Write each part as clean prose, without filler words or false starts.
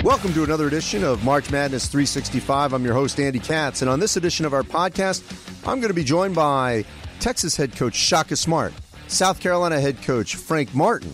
Welcome to another edition of March Madness 365. I'm your host, Andy Katz, and on this edition of our podcast, I'm going to be joined by Texas head coach Shaka Smart, South Carolina head coach Frank Martin,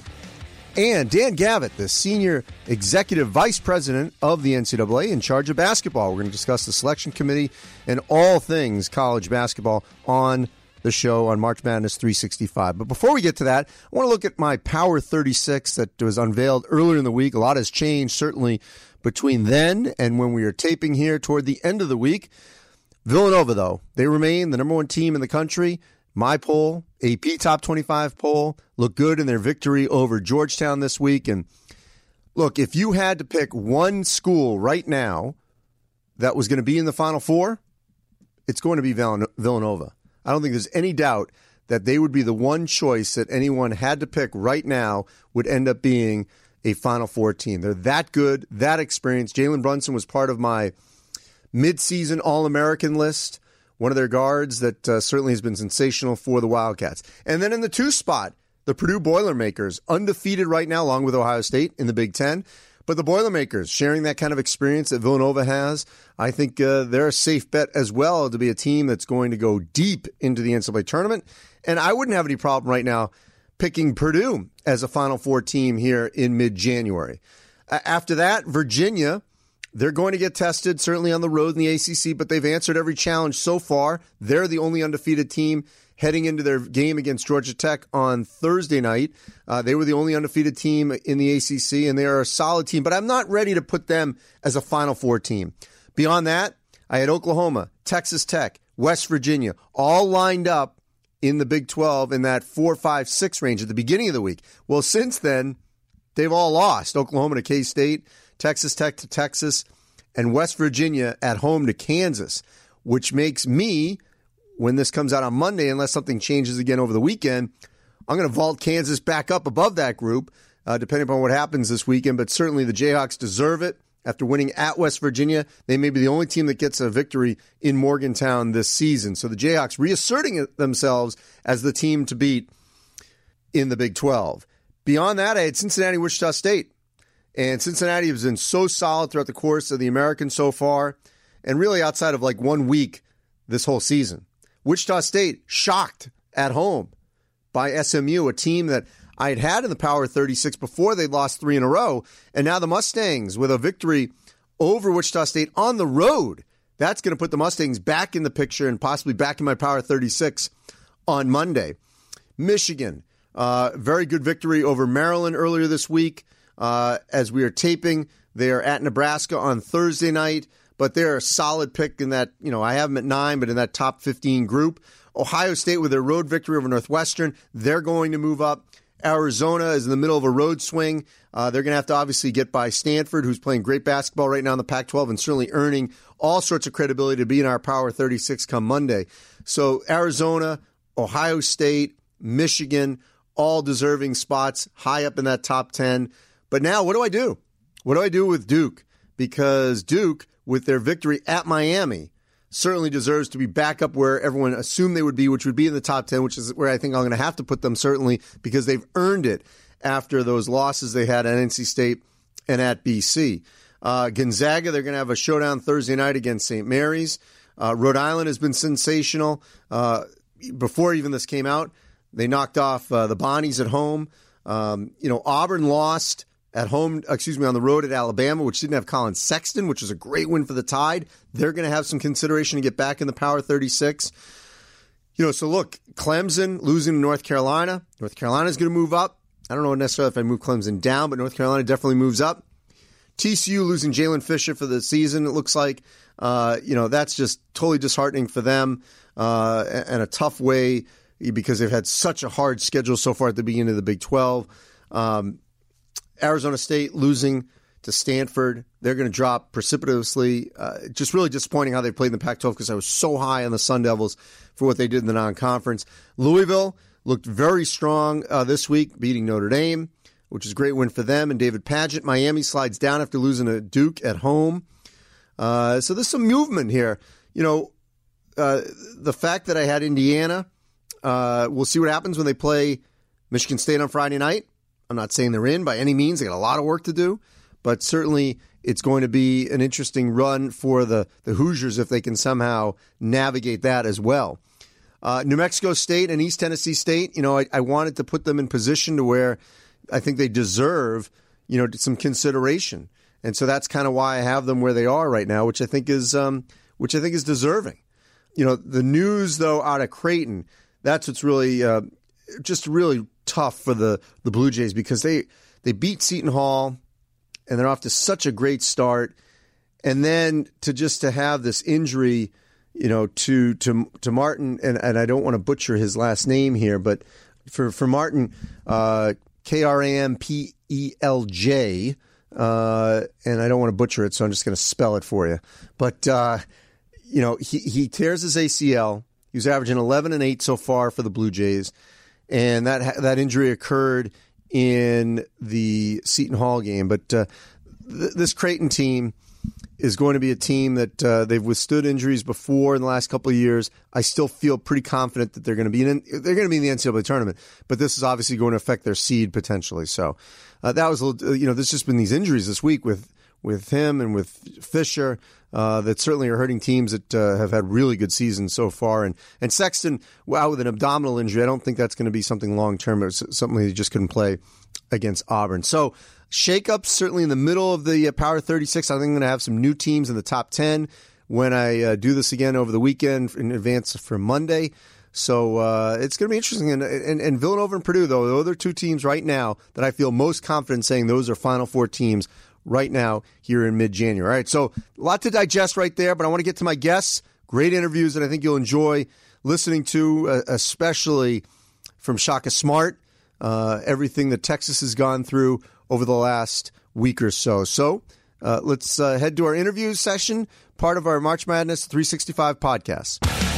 and Dan Gavitt, the senior executive vice president of the NCAA in charge of basketball. We're going to discuss the selection committee and all things college basketball on the show on March Madness 365. But before we get to that, I want to look at my Power 36 that was unveiled earlier in the week. A lot has changed, certainly, between then and when we are taping here toward the end of the week. Villanova, though, they remain the number one team in the country. My poll, AP Top 25 poll, looked good in their victory over Georgetown this week. And look, if you had to pick one school right now that was going to be in the Final Four, it's going to be Villanova. I don't think there's any doubt that they would be the one choice that anyone had to pick right now would end up being a Final Four team. They're that good, that experienced. Jalen Brunson was part of my midseason All-American list, one of their guards that certainly has been sensational for the Wildcats. And then in the 2 spot, the Purdue Boilermakers, undefeated right now along with Ohio State in the Big Ten. But the Boilermakers, sharing that kind of experience that Villanova has, I think they're a safe bet as well to be a team that's going to go deep into the NCAA tournament. And I wouldn't have any problem right now picking Purdue as a Final Four team here in mid-January. After that, Virginia, they're going to get tested, certainly on the road in the ACC, but they've answered every challenge so far. They're the only undefeated team heading into their game against Georgia Tech on Thursday night. They were the only undefeated team in the ACC, and they are a solid team, but I'm not ready to put them as a Final Four team. Beyond that, I had Oklahoma, Texas Tech, West Virginia, all lined up in the Big 12 in that 4, 5, 6 range at the beginning of the week. Well, since then, they've all lost. Oklahoma to K-State, Texas Tech to Texas, and West Virginia at home to Kansas, which makes me, when this comes out on Monday, unless something changes again over the weekend, I'm going to vault Kansas back up above that group, depending upon what happens this weekend. But certainly the Jayhawks deserve it. After winning at West Virginia, they may be the only team that gets a victory in Morgantown this season. So the Jayhawks reasserting themselves as the team to beat in the Big 12. Beyond that, I had Cincinnati, Wichita State. And Cincinnati has been so solid throughout the course of the American so far, and really outside of like 1 week this whole season. Wichita State shocked at home by SMU, a team that I had in the Power 36 before they lost 3 in a row. And now the Mustangs with a victory over Wichita State on the road. That's going to put the Mustangs back in the picture and possibly back in my Power 36 on Monday. Michigan, very good victory over Maryland earlier this week. As we are taping, they are at Nebraska on Thursday night. But they're a solid pick in that, I have them at 9, but in that top 15 group. Ohio State with their road victory over Northwestern, they're going to move up. Arizona is in the middle of a road swing. They're going to have to obviously get by Stanford, who's playing great basketball right now in the Pac-12 and certainly earning all sorts of credibility to be in our Power 36 come Monday. So Arizona, Ohio State, Michigan, all deserving spots high up in that top 10. But now what do I do? What do I do with Duke? Because Duke, with their victory at Miami, certainly deserves to be back up where everyone assumed they would be, which would be in the top 10, which is where I think I'm going to have to put them certainly because they've earned it after those losses they had at NC State and at BC. Gonzaga, they're going to have a showdown Thursday night against St. Mary's. Rhode Island has been sensational. Before even this came out, they knocked off the Bonnies at home. Auburn lost at home, on the road at Alabama, which didn't have Colin Sexton, which was a great win for the Tide. They're going to have some consideration to get back in the Power 36. So look, Clemson losing to North Carolina. North Carolina's going to move up. I don't know necessarily if I move Clemson down, but North Carolina definitely moves up. TCU losing Jalen Fisher for the season, it looks like. That's just totally disheartening for them and a tough way because they've had such a hard schedule so far at the beginning of the Big 12. Arizona State losing to Stanford. They're going to drop precipitously. Just really disappointing how they played in the Pac-12 because I was so high on the Sun Devils for what they did in the non-conference. Louisville looked very strong this week, beating Notre Dame, which is a great win for them. And David Padgett, Miami slides down after losing to Duke at home. So there's some movement here. The fact that I had Indiana, we'll see what happens when they play Michigan State on Friday night. I'm not saying they're in by any means. They got a lot of work to do. But certainly it's going to be an interesting run for the Hoosiers if they can somehow navigate that as well. New Mexico State and East Tennessee State, I wanted to put them in position to where I think they deserve, some consideration. And so that's kind of why I have them where they are right now, which I think is deserving. The news, though, out of Creighton, that's what's really just really tough for the Blue Jays, because they beat Seton Hall and they're off to such a great start. And then to have this injury, to Martin, and I don't want to butcher his last name here, but for Martin, Krampelj, and I don't want to butcher it, so I'm just going to spell it for you. But he tears his ACL. He was averaging 11-8 so far for the Blue Jays, and that injury occurred in the Seton Hall game. But this Creighton team is going to be a team that they've withstood injuries before in the last couple of years. I still feel pretty confident that they're going to be in the NCAA tournament, but this is obviously going to affect their seed potentially. So that was a little, there's just been these injuries this week with him and with Fisher that certainly are hurting teams that have had really good seasons so far. And Sexton, wow, with an abdominal injury, I don't think that's going to be something long term. It was something he just couldn't play against Auburn. So shakeups certainly in the middle of the Power 36. I think I'm going to have some new teams in the top 10 when I do this again over the weekend in advance for Monday. So it's going to be interesting. And Villanova and Purdue, though, those are two teams right now that I feel most confident saying those are Final Four teams right now here in mid-January. All right, so a lot to digest right there, but I want to get to my guests. Great interviews that I think you'll enjoy listening to, especially from Shaka Smart, everything that Texas has gone through over the last week or so. So let's head to our interview session, part of our March Madness 365 podcast.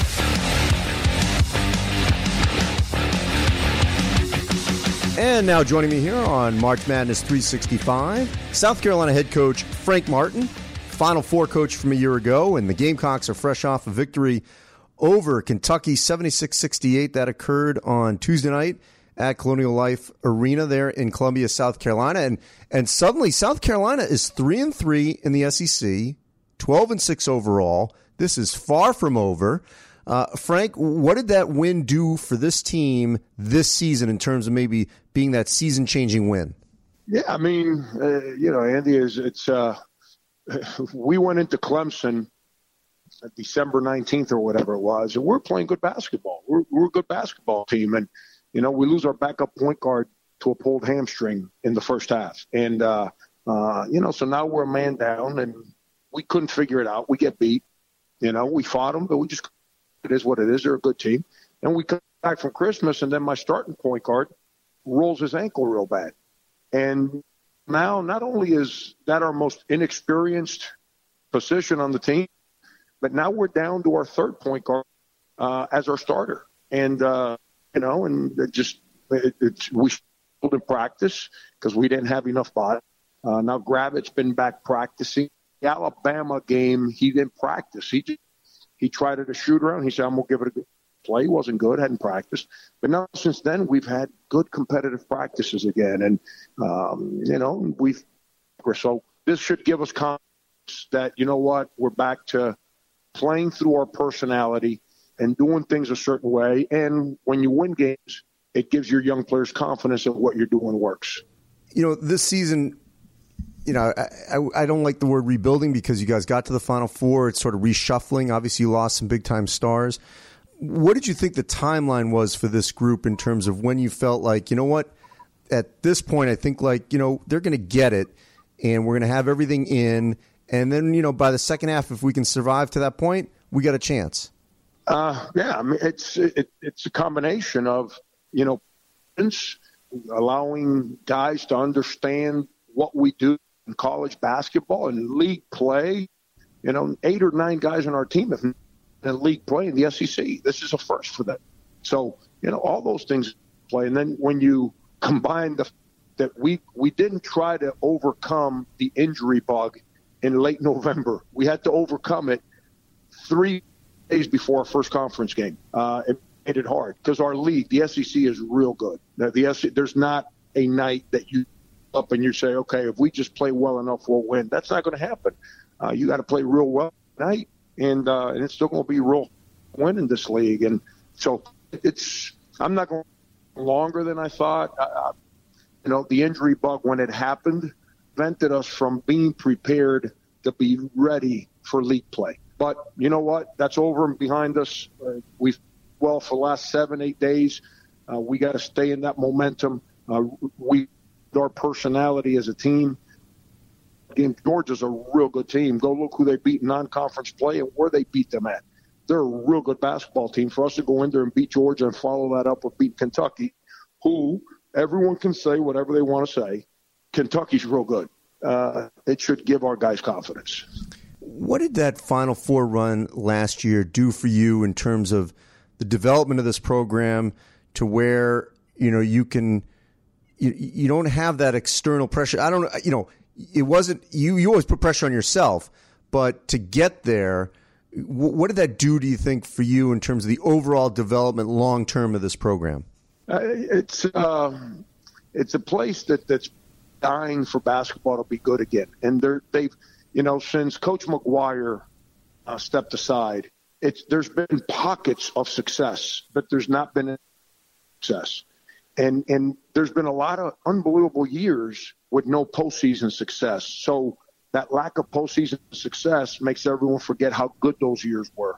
And now joining me here on March Madness 365, South Carolina head coach Frank Martin, Final Four coach from a year ago, and the Gamecocks are fresh off a victory over Kentucky 76-68. That occurred on Tuesday night at Colonial Life Arena there in Columbia, South Carolina. And suddenly South Carolina is 3-3 in the SEC, 12-6 overall. This is far from over. Frank, what did that win do for this team this season in terms of maybe being that season-changing win? Yeah, I mean, Andy, we went into Clemson December 19th or whatever it was, and we're playing good basketball. We're a good basketball team, and we lose our backup point guard to a pulled hamstring in the first half, and so now we're a man down, and we couldn't figure it out. We get beat. We fought them, but it is what it is. They're a good team. And we come back from Christmas, and then my starting point guard rolls his ankle real bad. And now not only is that our most inexperienced position on the team, but now we're down to our third point guard as our starter. And, we struggled in practice because we didn't have enough body. Now Gravitt's been back practicing. The Alabama game, he didn't practice. He tried it a shoot around. He said, I'm going to give it a good play. He wasn't good, hadn't practiced. But now since then, we've had good competitive practices again. And, so this should give us confidence that, we're back to playing through our personality and doing things a certain way. And when you win games, it gives your young players confidence that what you're doing works. This season, I don't like the word rebuilding because you guys got to the Final Four. It's sort of reshuffling. Obviously, you lost some big-time stars. What did you think the timeline was for this group in terms of when you felt like, at this point, I think they're going to get it and we're going to have everything in. And then, by the second half, if we can survive to that point, we got a chance. I mean, it's a combination of, allowing guys to understand what we do in college basketball and league play. 8 or 9 guys on our team have in league play in the SEC. This is a first for them. So, all those things play. And then when you combine that we didn't try to overcome the injury bug in late November. We had to overcome it 3 days before our first conference game. It made it hard because our league, the SEC, is real good. There's not a night that you up and you say, okay, if we just play well enough, we'll win. That's not going to happen. You got to play real well tonight, and it's still going to be real win in this league. And so I'm not going longer than I thought. The injury bug, when it happened, prevented us from being prepared to be ready for league play. But you know what? That's over and behind us. We've for the last 7-8 days. We got to stay in that momentum. Our personality as a team. Again, Georgia's a real good team. Go look who they beat in non-conference play and where they beat them at. They're a real good basketball team. For us to go in there and beat Georgia and follow that up with beat Kentucky, who everyone can say whatever they want to say, Kentucky's real good. It should give our guys confidence. What did that Final Four run last year do for you in terms of the development of this program to where, you don't have that external pressure? It wasn't, you always put pressure on yourself, but to get there, what did that do, do you think, for you in terms of the overall development long-term of this program? It's a place that's dying for basketball to be good again. And they've since Coach McGuire stepped aside, there's been pockets of success, but there's not been success. And there's been a lot of unbelievable years with no postseason success. So that lack of postseason success makes everyone forget how good those years were.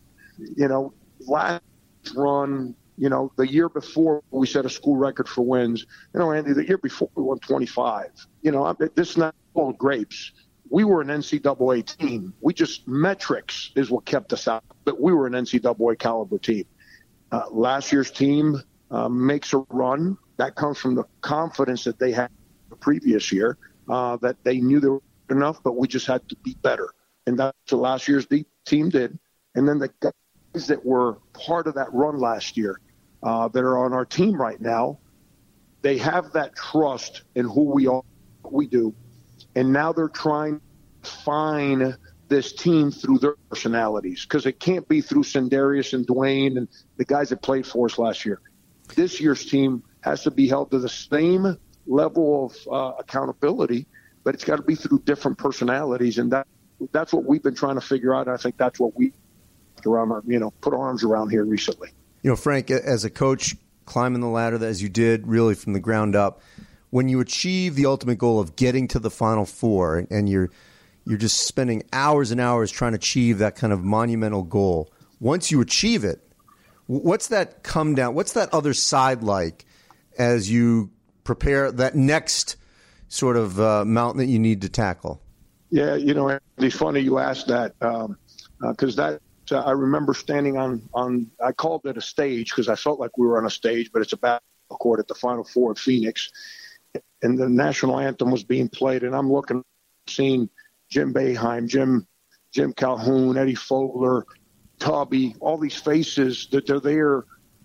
Last run, the year before we set a school record for wins. Andy, the year before we won 25. This is not all grapes. We were an NCAA team. Metrics is what kept us out, but we were an NCAA caliber team. Last year's team makes a run. That comes from the confidence that they had the previous year, that they knew they were good enough, but we just had to be better. And that's what last year's team did. And then the guys that were part of that run last year that are on our team right now, they have that trust in who we are, what we do. And now they're trying to find this team through their personalities, because it can't be through Sindarius and Dwayne and the guys that played for us last year. This year's team has to be held to the same level of accountability, but it's got to be through different personalities. And that's what we've been trying to figure out. I think that's what we put our arms around here recently. Frank, as a coach, climbing the ladder as you did really from the ground up, when you achieve the ultimate goal of getting to the Final Four and you're just spending hours and hours trying to achieve that kind of monumental goal, once you achieve it, what's that come down? What's that other side like as you prepare that next sort of mountain that you need to tackle? Yeah, it's funny you asked that because I remember standing on I called it a stage because I felt like we were on a stage, but it's a basketball court at the Final Four in Phoenix. And the national anthem was being played, and I'm looking, seeing Jim Boeheim, Jim Calhoun, Eddie Fogler, Tubby, all these faces that they're there,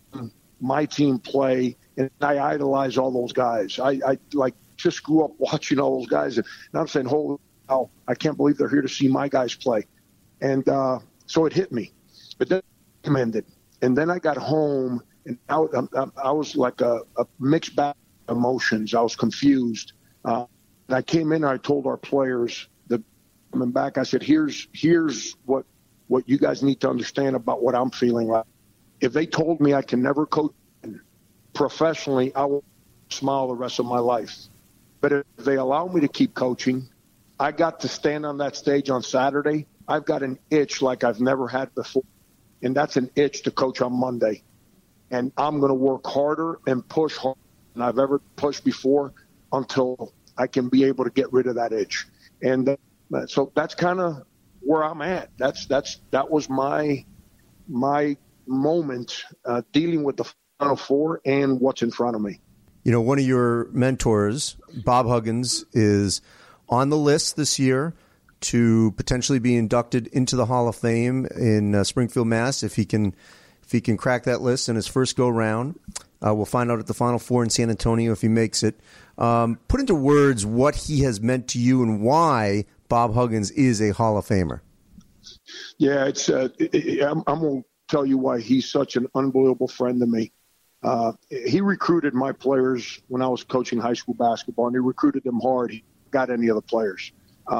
my team play, and I idolize all those guys. I just grew up watching all those guys, and I'm saying, holy cow, I can't believe they're here to see my guys play. And so it hit me, but then I commended. And then I got home, and I was like a mixed bag of emotions. I was confused. And I came in and I told our players, coming back, I said, here's what you guys need to understand about what I'm feeling like. If they told me I can never coach professionally, I will smile the rest of my life. But if they allow me to keep coaching, I got to stand on that stage on Saturday. I've got an itch like I've never had before, and that's an itch to coach on Monday. And I'm going to work harder and push harder than I've ever pushed before until I can be able to get rid of that itch. And so that's kind of where I'm at. That was my moment dealing with the Final Four and what's in front of me. One of your mentors, Bob Huggins, is on the list this year to potentially be inducted into the Hall of Fame in Springfield, Mass. If he can crack that list in his first go round, we'll find out at the Final Four in San Antonio if he makes it. Put into words what he has meant to you and why Bob Huggins is a Hall of Famer. Yeah, I'm going to tell you why he's such an unbelievable friend to me. He recruited my players when I was coaching high school basketball, and he recruited them hard. He got any of the players.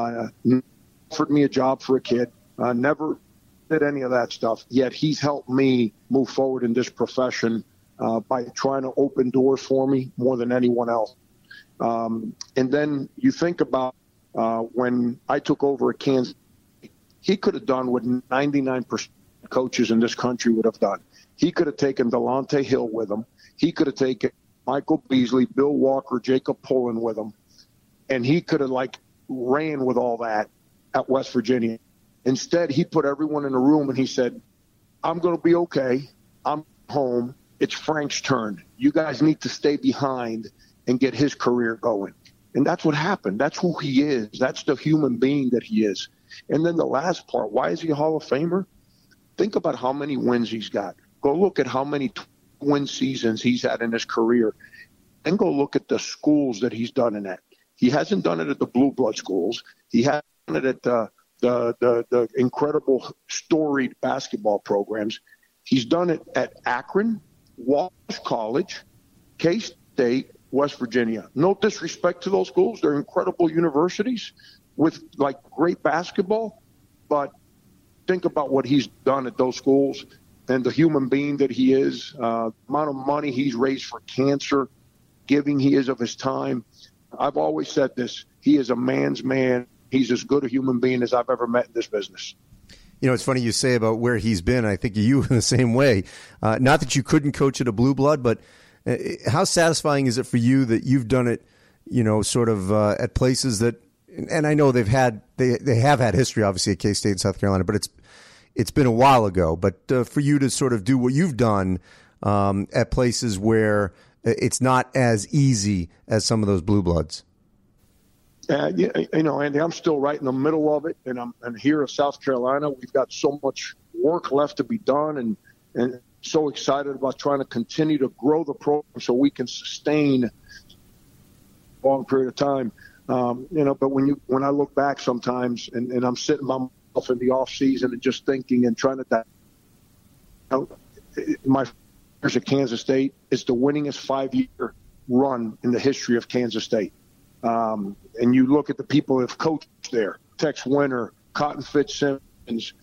Offered me a job for a kid. Never did any of that stuff. Yet he's helped me move forward in this profession by trying to open doors for me more than anyone else. And then you think about when I took over at Kansas, he could have done what 99% of coaches in this country would have done. He could have taken Delonte Hill with him. He could have taken Michael Beasley, Bill Walker, Jacob Pullen with him. And he could have, ran with all that at West Virginia. Instead, he put everyone in a room and he said, I'm going to be okay. I'm home. It's Frank's turn. You guys need to stay behind and get his career going. And that's what happened. That's who he is. That's the human being that he is. And then the last part, why is he a Hall of Famer? Think about how many wins he's got. Go look at how many win seasons he's had in his career, and go look at the schools that he's done it at. He hasn't done it at the blue blood schools. He hasn't done it at the incredible storied basketball programs. He's done it at Akron, Walsh College, K-State, West Virginia. No disrespect to those schools. They're incredible universities with great basketball, but think about what he's done at those schools and the human being that he is, the amount of money he's raised for cancer, giving he is of his time. I've always said this. He is a man's man. He's as good a human being as I've ever met in this business. You know, it's funny you say about where he's been. I think you in the same way. Not that you couldn't coach at a blue blood, but how satisfying is it for you that you've done it, sort of at places that, and I know they have had history, obviously, at K-State and South Carolina, but it's been a while ago. But for you to sort of do what you've done at places where it's not as easy as some of those blue bloods. Andy, I'm still right in the middle of it, and I'm here in South Carolina. We've got so much work left to be done, and so excited about trying to continue to grow the program so we can sustain a long period of time. But when I look back sometimes, and I'm sitting by myself in the off season and just thinking and trying to, my years at Kansas State is the winningest 5-year run in the history of Kansas State. And you look at the people that have coached there: Tex Winter, Cotton Fitzsimmons,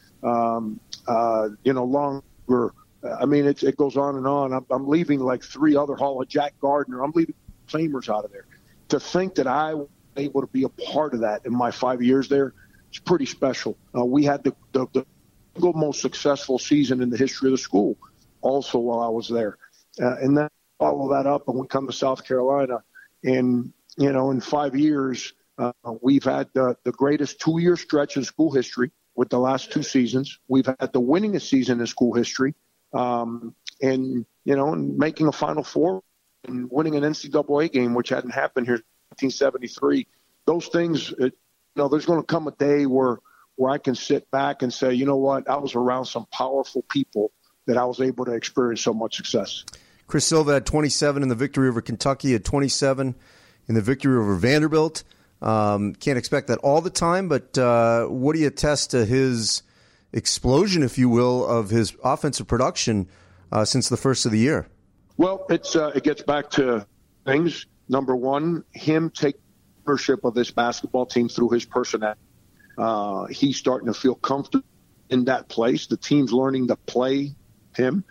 Longer. I mean, it goes on and on. I'm leaving 3 other Jack Gardner. I'm leaving Famers out of there. To think that I was able to be a part of that in my 5 years there, it's pretty special. We had the single most successful season in the history of the school also while I was there. And then follow that up, and we come to South Carolina, and in 5 years, we've had the greatest 2-year stretch in school history with the last 2 seasons. We've had the winningest season in school history, and making a Final Four and winning an NCAA game, which hadn't happened here in 1973. Those things, there's going to come a day where I can sit back and say, you know what, I was around some powerful people that I was able to experience so much success. Chris Silva had 27 in the victory over Kentucky, had 27 in the victory over Vanderbilt. Can't expect that all the time, but what do you attest to his explosion, if you will, of his offensive production since the first of the year? Well, it gets back to things. Number one, him taking ownership of this basketball team through his personality. He's starting to feel comfortable in that place. The team's learning to play him.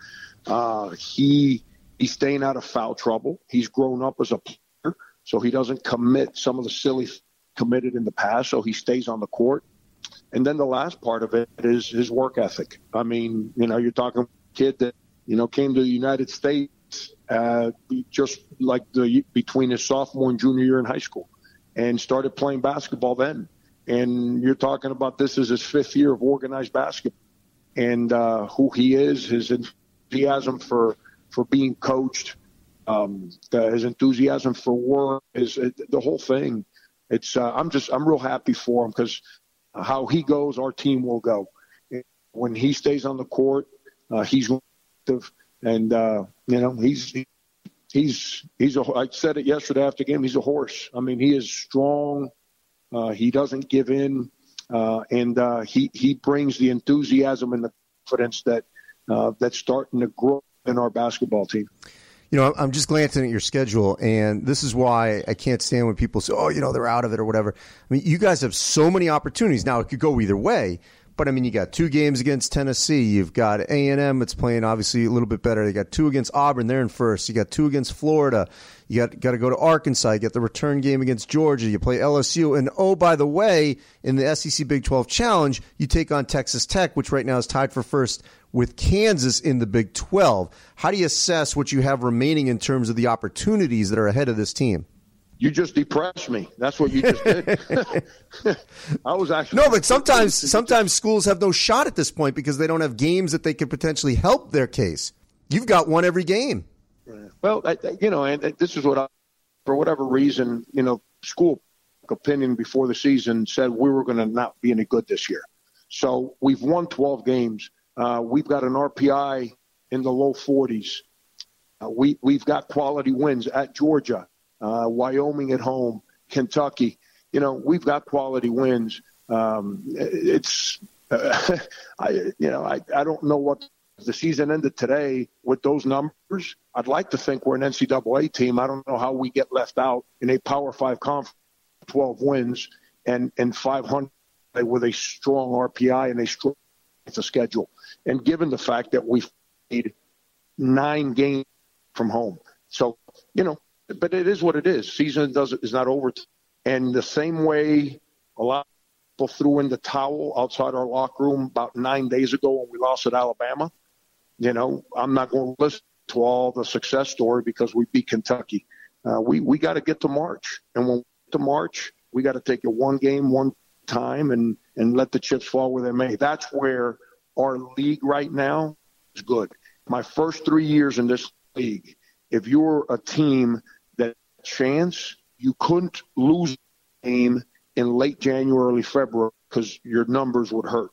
He's staying out of foul trouble. He's grown up as a player, so he doesn't commit some of the silly committed in the past, so he stays on the court. And then the last part of it is his work ethic. I mean, you're talking a kid that, came to the United States just between his sophomore and junior year in high school and started playing basketball then. And you're talking about this is his 5th year of organized basketball. And who he is, his enthusiasm for being coached, his enthusiasm for work, the whole thing. I'm real happy for him because how he goes, our team will go. When he stays on the court, he's active, and I said it yesterday after the game. He's a horse. I mean, he is strong. He doesn't give in, and he brings the enthusiasm and the confidence that's starting to grow in our basketball team. I'm just glancing at your schedule, and this is why I can't stand when people say, they're out of it or whatever. I mean, you guys have so many opportunities. Now, it could go either way, but, I mean, you got 2 games against Tennessee. You've got A&M that's playing, obviously, a little bit better. You got 2 against Auburn. They're in first. You got 2 against Florida. You got to go to Arkansas. You get the return game against Georgia. You play LSU. And, by the way, in the SEC Big 12 Challenge, you take on Texas Tech, which right now is tied for first with Kansas in the Big 12. How do you assess what you have remaining in terms of the opportunities that are ahead of this team? You just depressed me. That's what you just did. I was actually no, but sometimes schools have no shot at this point because they don't have games that they could potentially help their case. You've got one every game. Well, and this is what for whatever reason, school opinion before the season said we were going to not be any good this year. So we've won 12 games. We've got an RPI in the low 40s. We've got quality wins at Georgia. Wyoming at home, Kentucky. We've got quality wins. I don't know what the season ended today with those numbers. I'd like to think we're an NCAA team. I don't know how we get left out in a Power 5 conference, 12 wins and 500 with a strong RPI and a strong schedule. And given the fact that we've played 9 games from home. So, but it is what it is. Season is not over. And the same way a lot of people threw in the towel outside our locker room about 9 days ago when we lost at Alabama, I'm not going to listen to all the success story because we beat Kentucky. We got to get to March. And when we get to March, we got to take it one game, one time, and let the chips fall where they may. That's where our league right now is good. My first 3 years in this league, if you're a team that chance, you couldn't lose a game in late January, early February because your numbers would hurt.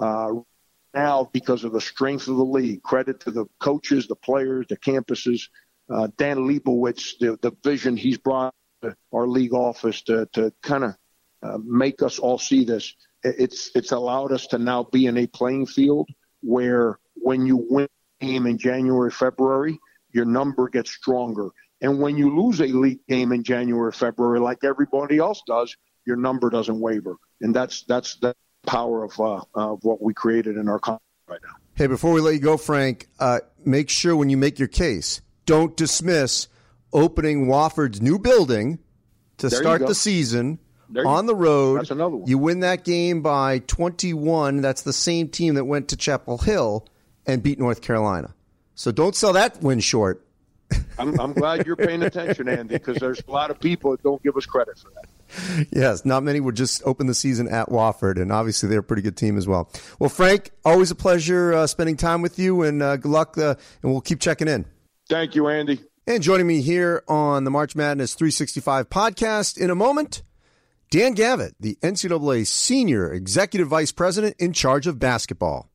Now, because of the strength of the league, credit to the coaches, the players, the campuses, Dan Leibowitz, the vision he's brought to our league office to kind of make us all see this. It's allowed us to now be in a playing field where when you win a game in January, February, your number gets stronger. And when you lose a league game in January, February, like everybody else does, your number doesn't waver. And that's the power of what we created in our country right now. Hey, before we let you go, Frank, make sure when you make your case, don't dismiss opening Wofford's new building to start the season on the road. That's another one. You win that game by 21. That's the same team that went to Chapel Hill and beat North Carolina. So don't sell that win short. I'm glad you're paying attention, Andy, because there's a lot of people that don't give us credit for that. Yes, not many would just open the season at Wofford, and obviously they're a pretty good team as well. Well, Frank, always a pleasure spending time with you, and good luck, and we'll keep checking in. Thank you, Andy. And joining me here on the March Madness 365 podcast in a moment, Dan Gavitt, the NCAA Senior Executive Vice President in charge of basketball.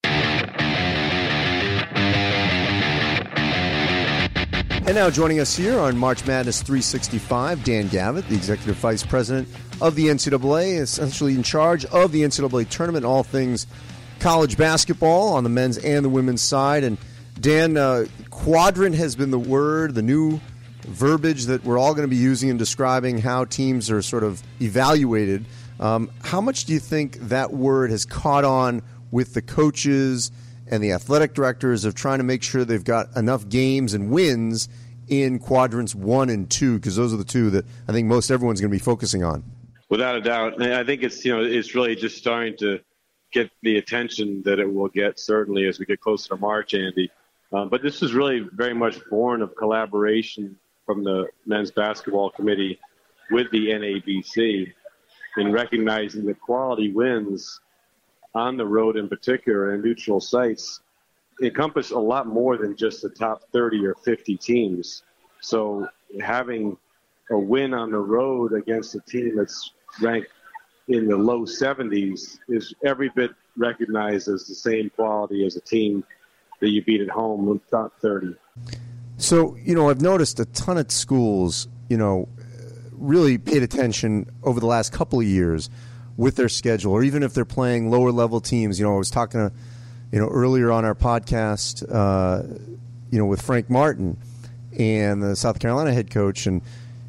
And now joining us here on March Madness 365, Dan Gavitt, the Executive Vice President of the NCAA, essentially in charge of the NCAA tournament, all things college basketball on the men's and the women's side. And Dan, quadrant has been the word, the new verbiage that we're all going to be using in describing how teams are sort of evaluated. How much do you think that word has caught on with the coaches and the athletic directors of trying to make sure they've got enough games and wins in quadrants 1 and 2, because those are the two that I think most everyone's going to be focusing on? Without a doubt. And I think it's really just starting to get the attention that it will get, certainly as we get closer to March, Andy. But this is really very much born of collaboration from the men's basketball committee with the NABC in recognizing that quality wins on the road in particular and neutral sites encompass a lot more than just the top 30 or 50 teams. So having a win on the road against a team that's ranked in the low 70s is every bit recognized as the same quality as a team that you beat at home with top 30. So, I've noticed a ton of schools, really paid attention over the last couple of years with their schedule, or even if they're playing lower level teams. I was talking to, earlier on our podcast, with Frank Martin, and the South Carolina head coach, and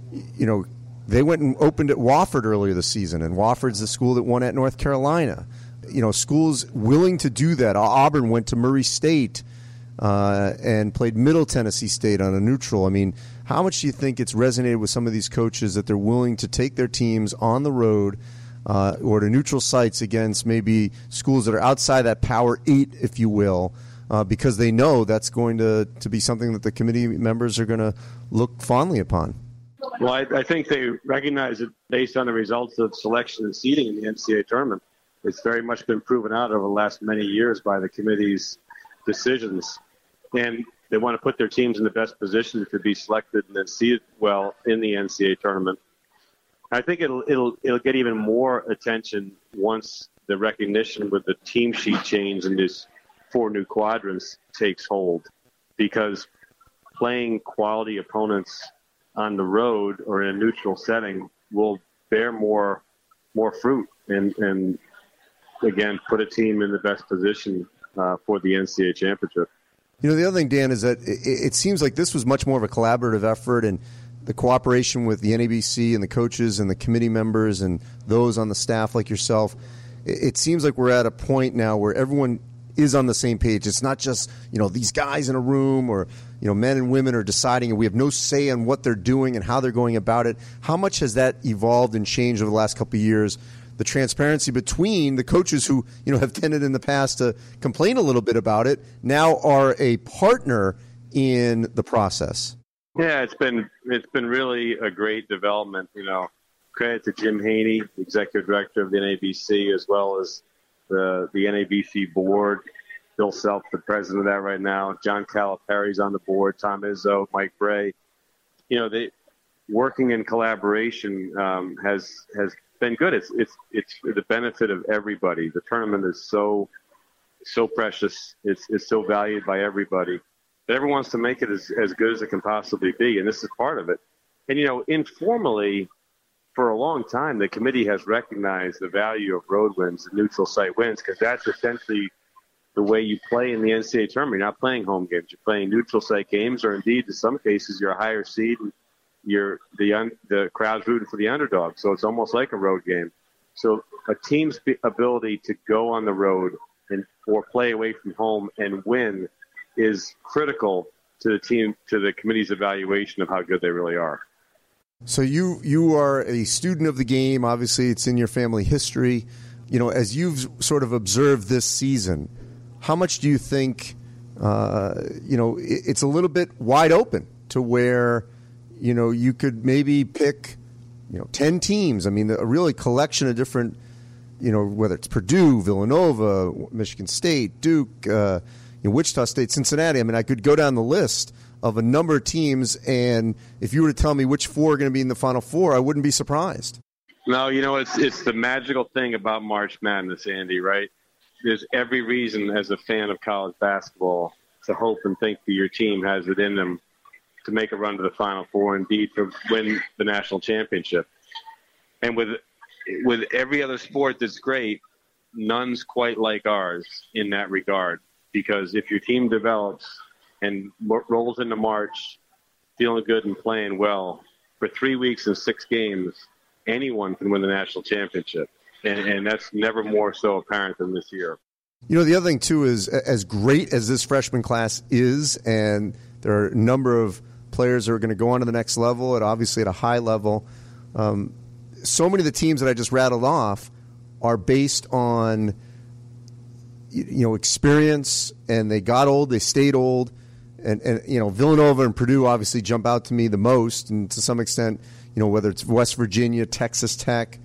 they went and opened at Wofford earlier this season, and Wofford's the school that won at North Carolina. Schools willing to do that. Auburn went to Murray State and played Middle Tennessee State on a neutral. I mean, how much do you think it's resonated with some of these coaches that they're willing to take their teams on the road or to neutral sites against maybe schools that are outside that Power 8, if you will, because they know that's going to be something that the committee members are going to look fondly upon? Well, I think they recognize it based on the results of selection and seeding in the NCAA tournament. It's very much been proven out over the last many years by the committee's decisions. And they want to put their teams in the best position to be selected and then seeded well in the NCAA tournament. I think it'll get even more attention once the recognition with the team sheet change and these 4 new quadrants takes hold, because playing quality opponents on the road or in a neutral setting will bear more fruit and again put a team in the best position for the NCAA championship. The other thing, Dan, is that it seems like this was much more of a collaborative effort, and the cooperation with the NABC and the coaches and the committee members and those on the staff like yourself, it seems like we're at a point now where everyone is on the same page. It's not just, these guys in a room or, men and women are deciding and we have no say on what they're doing and how they're going about it. How much has that evolved and changed over the last couple of years? The transparency between the coaches who, have tended in the past to complain a little bit about it now are a partner in the process. Yeah, it's been really a great development. Credit to Jim Haney, the executive director of the NABC, as well as the NABC board. Bill Self, the president of that right now. John Calipari's on the board. Tom Izzo, Mike Bray. They working in collaboration has been good. It's the benefit of everybody. The tournament is so precious. It's so valued by everybody. But everyone wants to make it as good as it can possibly be, and this is part of it. And informally, for a long time, the committee has recognized the value of road wins and neutral site wins, because that's essentially the way you play in the NCAA tournament. You're not playing home games. You're playing neutral site games, or indeed, in some cases, you're a higher seed. You're the crowd's rooting for the underdog, so it's almost like a road game. So a team's ability to go on the road or play away from home and win is critical to the committee's evaluation of how good they really are. So you are a student of the game. Obviously, it's in your family history. As you've sort of observed this season, how much do you think, it's a little bit wide open to where, you could maybe pick, 10 teams. I mean, a really collection of different, whether it's Purdue, Villanova, Michigan State, Duke, Wichita State, Cincinnati. I mean, I could go down the list of a number of teams, and if you were to tell me which 4 are going to be in the Final Four, I wouldn't be surprised. No, it's the magical thing about March Madness, Andy, right? There's every reason as a fan of college basketball to hope and think that your team has it in them to make a run to the Final Four, indeed to win the national championship. And with every other sport that's great, none's quite like ours in that regard. Because if your team develops and rolls into March feeling good and playing well, for 3 weeks and 6 games, anyone can win the national championship. And that's never more so apparent than this year. The other thing, too, is as great as this freshman class is, and there are a number of players that are going to go on to the next level, obviously at a high level, so many of the teams that I just rattled off are based on experience, and they got old, they stayed old, and Villanova and Purdue obviously jump out to me the most, and to some extent, whether it's West Virginia, Texas Tech,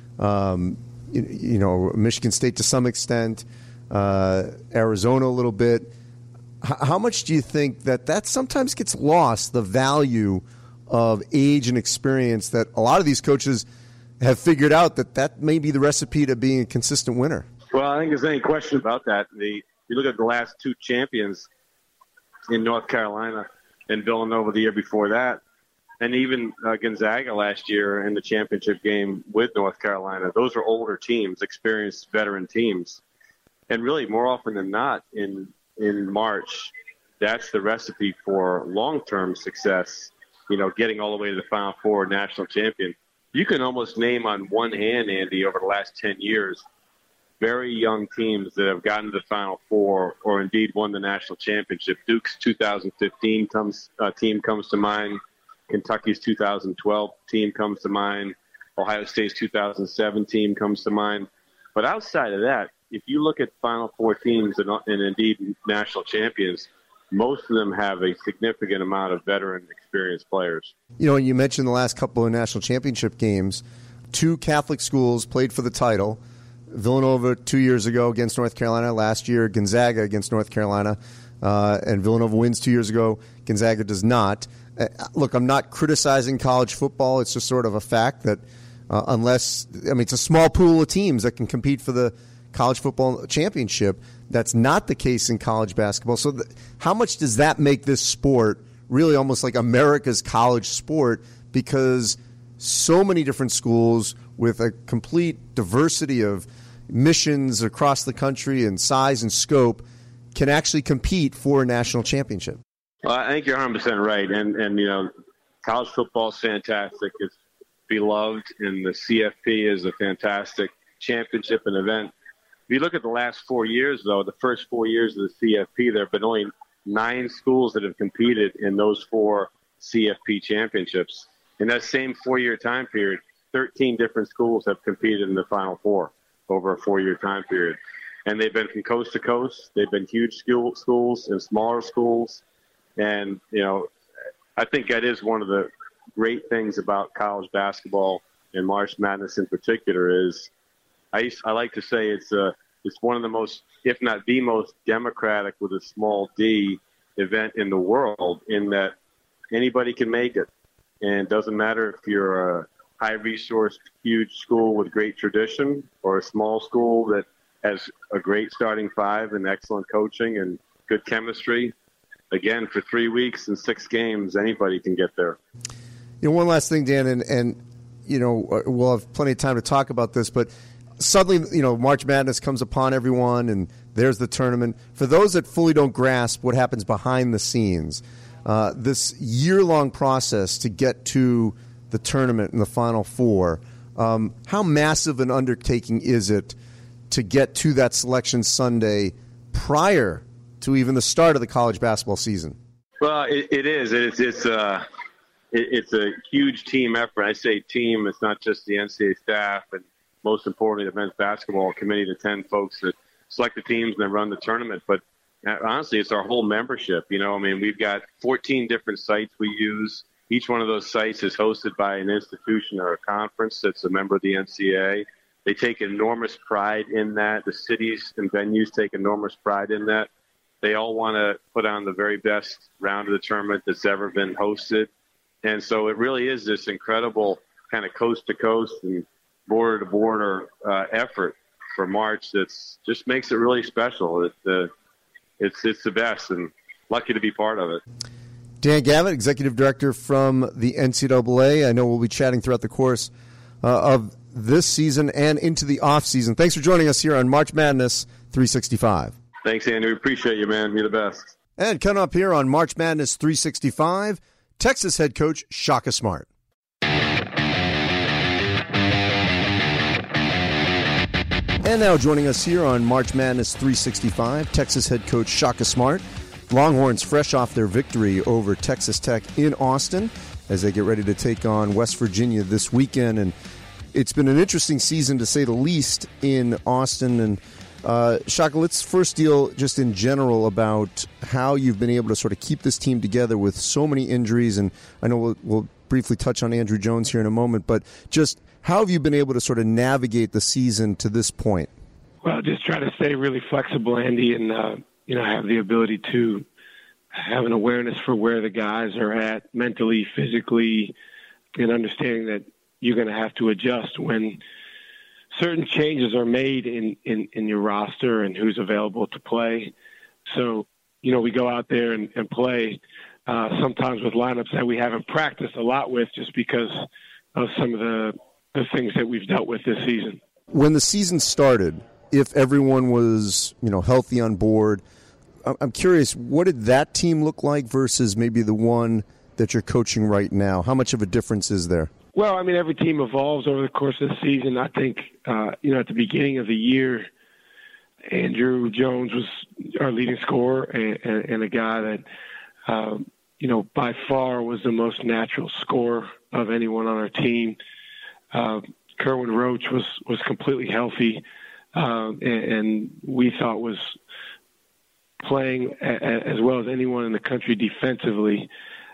Michigan State to some extent, Arizona a little bit. How much do you think that sometimes gets lost, the value of age and experience, that a lot of these coaches have figured out that may be the recipe to being a consistent winner? Well, I think there's any question about that. You look at the last 2 champions in North Carolina and Villanova the year before that, and even Gonzaga last year in the championship game with North Carolina. Those are older teams, experienced veteran teams. And really, more often than not, in March, that's the recipe for long-term success, getting all the way to the Final Four, national champion. You can almost name on one hand, Andy, over the last 10 years, very young teams that have gotten to the Final Four or indeed won the national championship. Duke's 2015 team comes to mind. Kentucky's 2012 team comes to mind. Ohio State's 2007 team comes to mind. But outside of that, if you look at Final Four teams and indeed national champions, most of them have a significant amount of veteran experienced players. You mentioned the last couple of national championship games. 2 Catholic schools played for the title. Villanova 2 years ago against North Carolina. Last year, Gonzaga against North Carolina. And Villanova wins 2 years ago. Gonzaga does not. Look, I'm not criticizing college football. It's just sort of a fact that it's a small pool of teams that can compete for the college football championship. That's not the case in college basketball. So how much does that make this sport really almost like America's college sport? Because so many different schools with a complete diversity of missions across the country and size and scope can actually compete for a national championship. Well, I think you're 100% right. And college football is fantastic. It's beloved, and the CFP is a fantastic championship and event. If you look at the last 4 years, though, the first 4 years of the CFP, there have been only 9 schools that have competed in those 4 CFP championships. In that same 4-year time period, 13 different schools have competed in the Final Four over a 4-year time period. And they've been from coast to coast. They've been huge schools and smaller schools. And, I think that is one of the great things about college basketball and March Madness in particular is I like to say it's one of the most, if not the most democratic with a small d event in the world, in that anybody can make it. And it doesn't matter if you're a high-resourced, huge school with great tradition or a small school that has a great starting 5 and excellent coaching and good chemistry. Again, for 3 weeks and 6 games, anybody can get there. One last thing, Dan, and we'll have plenty of time to talk about this, but suddenly, March Madness comes upon everyone, and there's the tournament. For those that fully don't grasp what happens behind the scenes, this year-long process to get to the tournament and the Final Four, how massive an undertaking is it to get to that selection Sunday prior to even the start of the college basketball season? Well, it is. It's a huge team effort. I say team, it's not just the NCAA staff and most importantly the men's basketball committee, the 10 folks that select the teams and then run the tournament. But honestly, it's our whole membership. We've got 14 different sites we use. Each one of those sites is hosted by an institution or a conference that's a member of the NCAA. They take enormous pride in that. The cities and venues take enormous pride in that. They all want to put on the very best round of the tournament that's ever been hosted. And so it really is this incredible kind of coast-to-coast and border-to-border effort for March that's just makes it really special. It's the best, and lucky to be part of it. Dan Gavitt, Executive Director from the NCAA. I know we'll be chatting throughout the course of this season and into the off-season. Thanks for joining us here on March Madness 365. Thanks, Andy. We appreciate you, man. You're the best. And coming up here on March Madness 365, Texas head coach Shaka Smart. And now joining us here on March Madness 365, Texas head coach Shaka Smart. Longhorns fresh off their victory over Texas Tech in Austin as they get ready to take on West Virginia this weekend. And it's been an interesting season, to say the least, in Austin. And Shaka, let's first deal just in general about how you've been able to sort of keep this team together with so many injuries. And I know we'll briefly touch on Andrew Jones here in a moment, but just how have you been able to sort of navigate the season to this point? Well, just try to stay really flexible, Andy, and have the ability to have an awareness for where the guys are at mentally, physically, and understanding that you're going to have to adjust when certain changes are made in your roster and who's available to play. So, we go out there and play sometimes with lineups that we haven't practiced a lot with just because of some of the things that we've dealt with this season. When the season started, if everyone was, healthy on board, I'm curious, what did that team look like versus maybe the one that you're coaching right now? How much of a difference is there? Well, I mean, every team evolves over the course of the season. I think, at the beginning of the year, Andrew Jones was our leading scorer and a guy that, by far was the most natural scorer of anyone on our team. Kerwin Roach was completely healthy, and we thought was playing as well as anyone in the country defensively.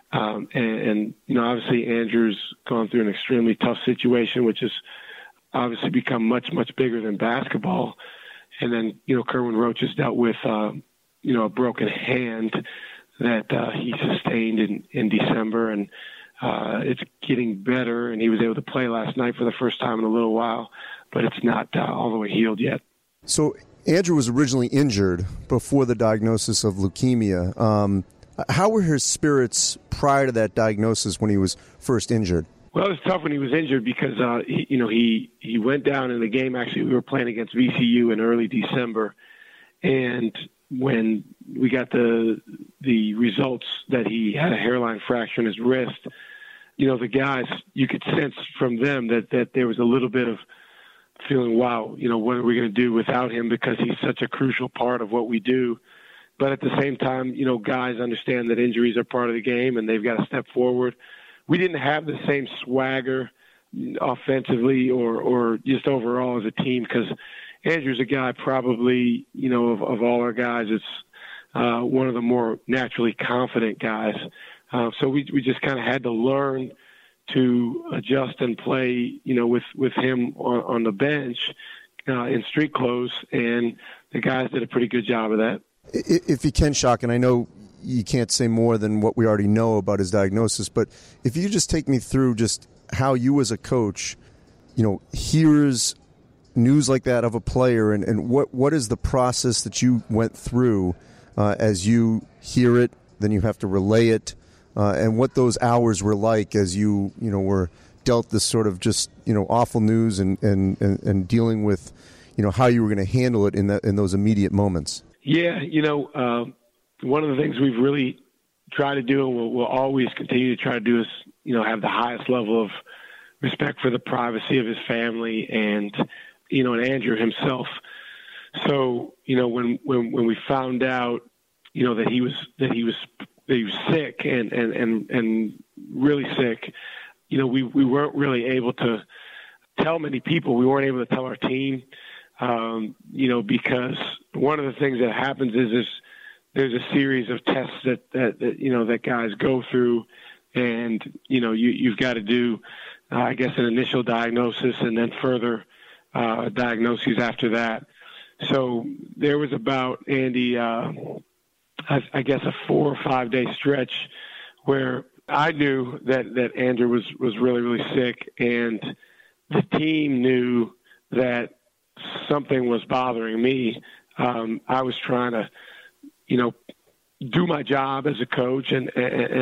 Obviously Andrew's gone through an extremely tough situation, which has obviously become much, much bigger than basketball. And then, Kerwin Roach has dealt with, a broken hand that he sustained in December, and it's getting better, and he was able to play last night for the first time in a little while, but it's not all the way healed yet. So Andrew was originally injured before the diagnosis of leukemia. How were his spirits prior to that diagnosis when he was first injured? Well, it was tough when he was injured because he went down in the game. Actually, we were playing against VCU in early December, and when we got the results that he had a hairline fracture in his wrist, the guys, you could sense from them that there was a little bit of feeling, wow, what are we going to do without him, because he's such a crucial part of what we do. But at the same time, guys understand that injuries are part of the game and they've got to step forward. We didn't have the same swagger offensively or just overall as a team, because Andrew's a guy probably, of all our guys, it's one of the more naturally confident guys. So we just kind of had to learn to adjust and play, with him on the bench in street clothes, and the guys did a pretty good job of that. If you can, Shock, and I know you can't say more than what we already know about his diagnosis, but if you just take me through just how you as a coach, hears news like that of a player, and what is the process that you went through as you hear it, then you have to relay it, and what those hours were like as you were dealt this sort of just awful news and dealing with how you were going to handle it in those immediate moments. Yeah, one of the things we've really tried to do, and we'll always continue to try to do, is have the highest level of respect for the privacy of his family and and Andrew himself. So when we found out that he was sick and really sick, we weren't really able to tell many people. We weren't able to tell our team, because one of the things that happens is there's a series of tests that guys go through, and you've got to do, I guess, an initial diagnosis and then further diagnoses after that. So there was about, Andy, I guess a 4 or 5 day stretch where I knew that Andrew was really, really sick, and the team knew that something was bothering me. I was trying to, do my job as a coach and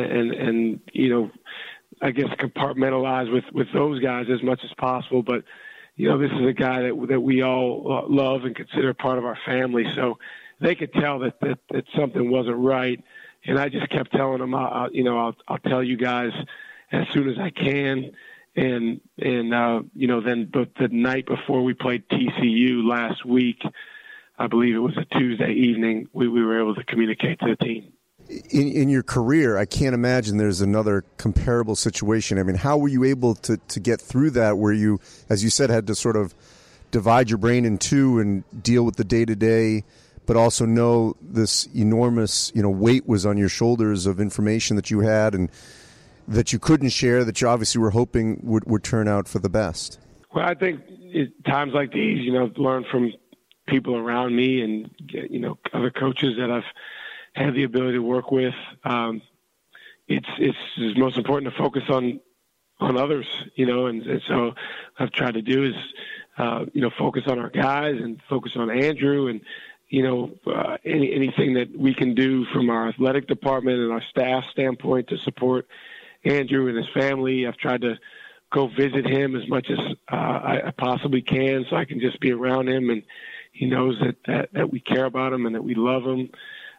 I guess compartmentalize with those guys as much as possible. But, this is a guy that we all love and consider part of our family. So they could tell that something wasn't right. And I just kept telling them, I'll tell you guys as soon as I can. And then the night before we played TCU last week, I believe it was a Tuesday evening, we were able to communicate to the team. In your career, I can't imagine there's another comparable situation. I mean, how were you able to get through that, where you, as you said, had to sort of divide your brain in two and deal with the day-to-day, but also know this enormous, weight was on your shoulders of information that you had and that you couldn't share, that you obviously were hoping would turn out for the best? Well, I think times like these, learn from people around me and, other coaches that I've had the ability to work with. It's most important to focus on others, and so I've tried to do is, focus on our guys and focus on Andrew and, anything that we can do from our athletic department and our staff standpoint to support Andrew and his family. I've tried to go visit him as much as I possibly can, so I can just be around him, and he knows that we care about him and that we love him.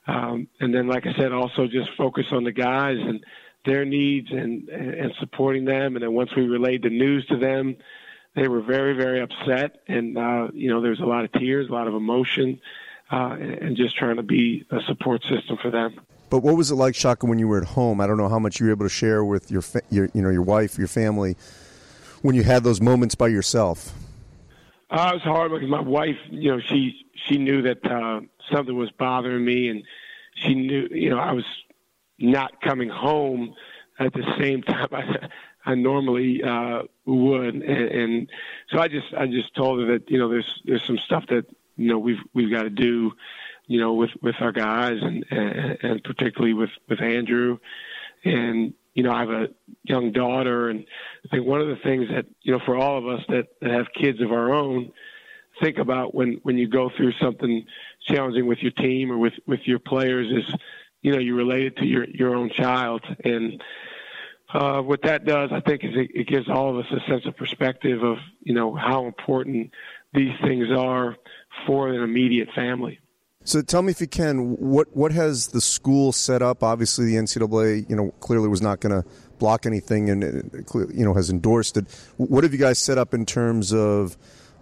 And then, like I said, also just focus on the guys and their needs and supporting them. And then once we relayed the news to them, they were very, very upset. And, there's a lot of tears, a lot of emotion, and just trying to be a support system for them. But what was it like, Shaka, when you were at home? I don't know how much you were able to share with your wife, your family, when you had those moments by yourself. It was hard because my wife, she knew that something was bothering me, and she knew, I was not coming home at the same time I normally would, and so I just told her that there's some stuff that we've got to do, with our guys and particularly with Andrew, and I have a young daughter, and I think one of the things that for all of us that have kids of our own, think about when you go through something challenging with your team or with your players is you relate it to your own child, and what that does, I think, is it gives all of us a sense of perspective of how important these things are for an immediate family. So tell me, if you can, what has the school set up? Obviously, the NCAA, clearly was not going to block anything, and has endorsed it. What have you guys set up in terms of,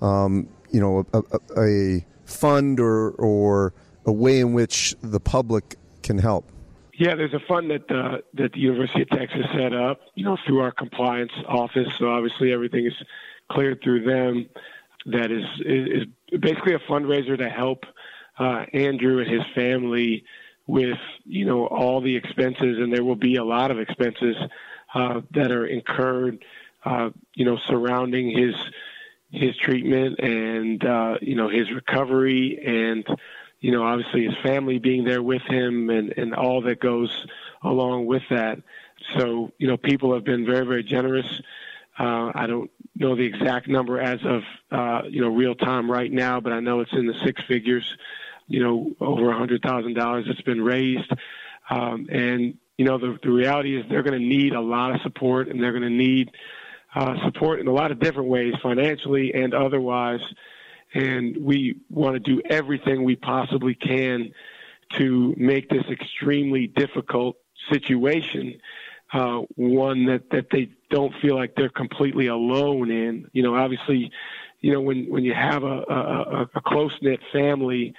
a fund or a way in which the public can help? Yeah, there's a fund that the University of Texas set up, through our compliance office. So obviously everything is cleared through them. That is basically a fundraiser to help Andrew and his family with, all the expenses, and there will be a lot of expenses that are incurred, surrounding his treatment and, his recovery and, obviously his family being there with him and all that goes along with that. So, people have been very, very generous. I don't know the exact number as of, real time right now, but I know it's in the six figures, over $100,000 that's been raised. And, the reality is they're going to need a lot of support, and they're going to need support in a lot of different ways, financially and otherwise. And we want to do everything we possibly can to make this extremely difficult situation one that they don't feel like they're completely alone in. Obviously, when you have a close-knit family,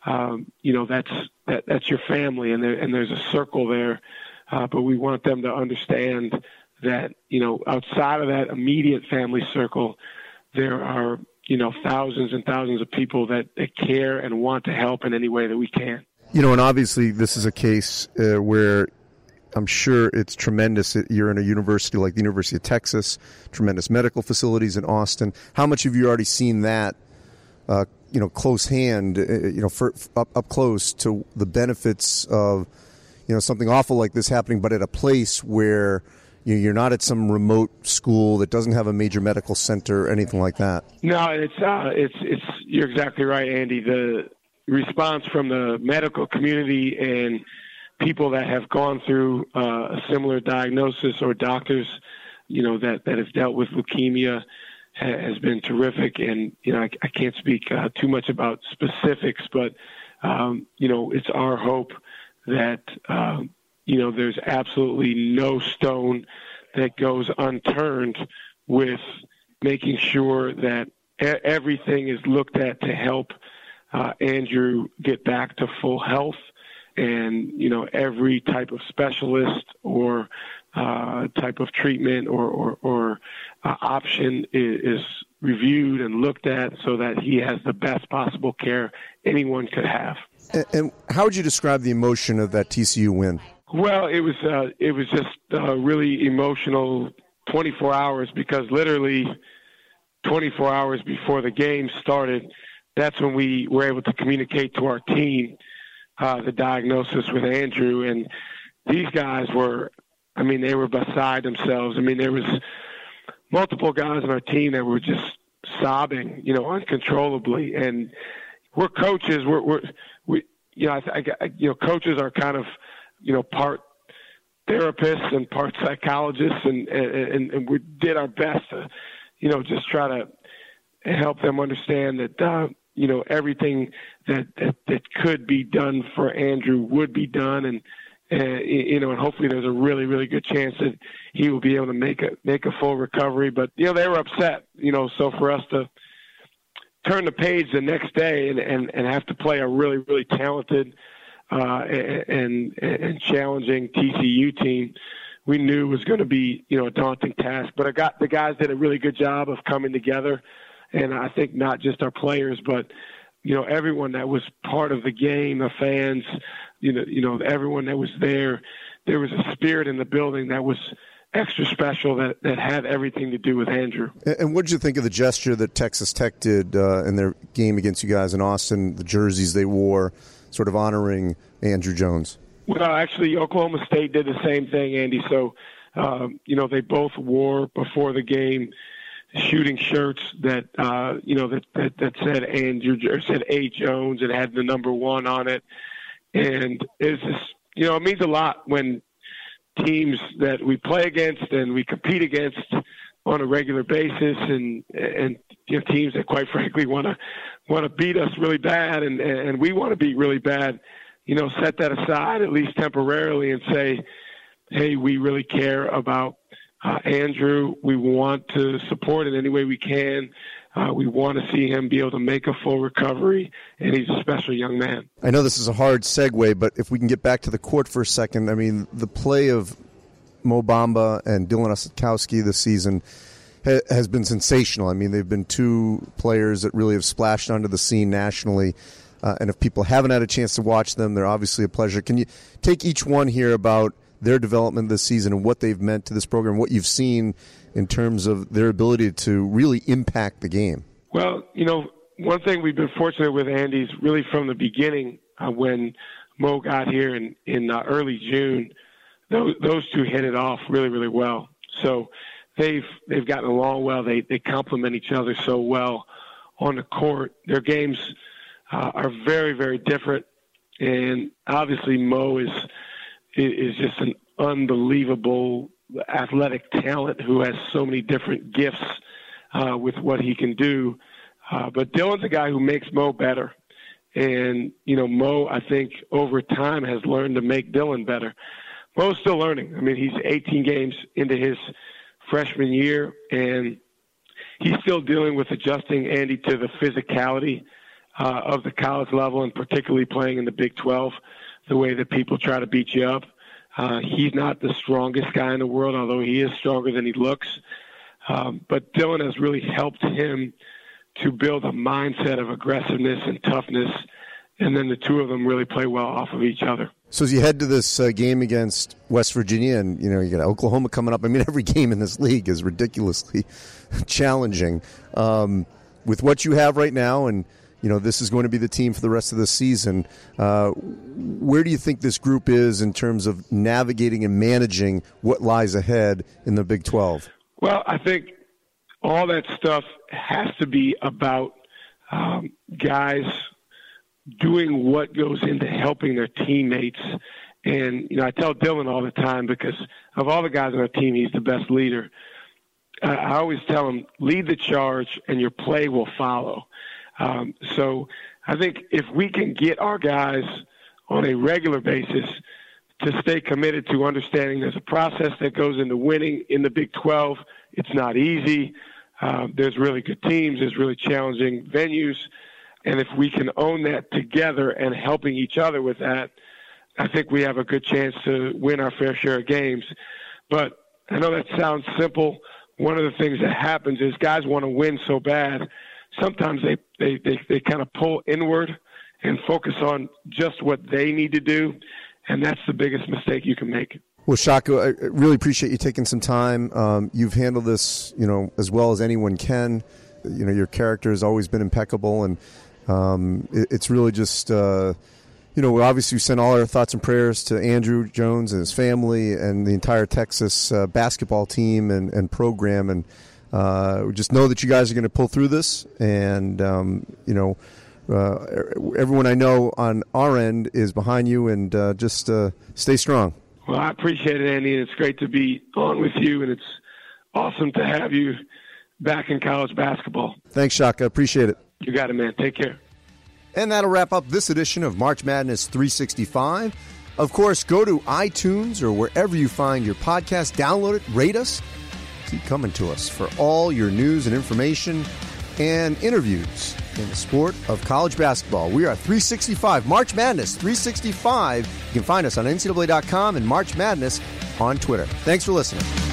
that's your family, and there's a circle there. But we want them to understand that, outside of that immediate family circle, there are, thousands and thousands of people that care and want to help in any way that we can. And obviously this is a case where I'm sure it's tremendous. You're in a university like the University of Texas, tremendous medical facilities in Austin. How much have you already seen that, close hand, up close to the benefits of, something awful like this happening, but at a place where you're not at some remote school that doesn't have a major medical center or anything like that? No, it's you're exactly right, Andy. The response from the medical community and people that have gone through a similar diagnosis or doctors, that have dealt with leukemia has been terrific. And, I can't speak too much about specifics, but, it's our hope that, there's absolutely no stone that goes unturned with making sure that everything is looked at to help Andrew get back to full health. And, every type of specialist or type of treatment or option is reviewed and looked at so that he has the best possible care anyone could have. And how would you describe the emotion of that TCU win? Well, it was just really emotional 24 hours, because literally 24 hours before the game started, that's when we were able to communicate to our team the diagnosis with Andrew. And these guys were, they were beside themselves. There was multiple guys on our team that were just sobbing, uncontrollably. And we're coaches. Coaches are kind of, part therapists and part psychologists, and we did our best to, just try to help them understand that, everything that could be done for Andrew would be done, and hopefully there's a really, really good chance that he will be able to make a full recovery. But they were upset, so for us to turn the page the next day and have to play a really, really talented and challenging TCU team, we knew was going to be a daunting task. But the guys did a really good job of coming together, and I think not just our players, but everyone that was part of the game, the fans, everyone that was there. There was a spirit in the building that was extra special that had everything to do with Andrew. And what did you think of the gesture that Texas Tech did in their game against you guys in Austin, the jerseys they wore, sort of honoring Andrew Jones? Well, actually, Oklahoma State did the same thing, Andy. So, they both wore before the game shooting shirts that that said Andrew or said A. Jones. It had the number 1 on it, and it's just it means a lot when teams that we play against and we compete against on a regular basis, and teams that quite frankly want to beat us really bad, and we want to beat really bad. Set that aside at least temporarily and say, hey, we really care about Andrew. We want to support in any way we can. We want to see him be able to make a full recovery, and he's a special young man. I know this is a hard segue, but if we can get back to the court for a second, I mean, the play of Mo Bamba and Dylan Osakowski this season has been sensational. I mean, they've been 2 players that really have splashed onto the scene nationally. And if people haven't had a chance to watch them, they're obviously a pleasure. Can you take each one here about their development this season and what they've meant to this program, what you've seen in terms of their ability to really impact the game? Well, one thing we've been fortunate with, Andy, is really from the beginning when Mo got here in early June, those 2 hit it off really, really well. So they've gotten along well. They complement each other so well on the court. Their games are very, very different, and obviously Mo is just an unbelievable athletic talent who has so many different gifts with what he can do. But Dylan's a guy who makes Mo better, and Mo, I think over time has learned to make Dylan better. Mo's still learning. I mean, he's 18 games into his freshman year, and he's still dealing with adjusting, Andy, to the physicality of the college level, and particularly playing in the Big 12, the way that people try to beat you up. He's not the strongest guy in the world, although he is stronger than he looks. But Dylan has really helped him to build a mindset of aggressiveness and toughness, and then the 2 of them really play well off of each other. So as you head to this game against West Virginia, and you got Oklahoma coming up, I mean, every game in this league is ridiculously challenging. With what you have right now, and this is going to be the team for the rest of the season, where do you think this group is in terms of navigating and managing what lies ahead in the Big 12? Well, I think all that stuff has to be about guys doing what goes into helping their teammates. And, I tell Dylan all the time, because of all the guys on our team, he's the best leader. I always tell him, lead the charge and your play will follow. So I think if we can get our guys on a regular basis to stay committed to understanding there's a process that goes into winning in the Big 12, it's not easy. There's really good teams. There's really challenging venues. And if we can own that together and helping each other with that, I think we have a good chance to win our fair share of games. But I know that sounds simple. One of the things that happens is guys want to win so bad. Sometimes they kind of pull inward and focus on just what they need to do, and that's the biggest mistake you can make. Well, Shaka, I really appreciate you taking some time. You've handled this, as well as anyone can. Your character has always been impeccable, and it's really just, obviously we send all our thoughts and prayers to Andrew Jones and his family and the entire Texas basketball team and program, and we just know that you guys are going to pull through this, and everyone I know on our end is behind you, and just stay strong. Well, I appreciate it, Andy, and it's great to be on with you, and it's awesome to have you back in college basketball. Thanks, Shaka. Appreciate it. You got it, man. Take care. And that'll wrap up this edition of March Madness 365. Of course, go to iTunes or wherever you find your podcast, download it, rate us, keep coming to us for all your news and information and interviews in the sport of college basketball. We are 365, March Madness 365. You can find us on NCAA.com and March Madness on Twitter. Thanks for listening.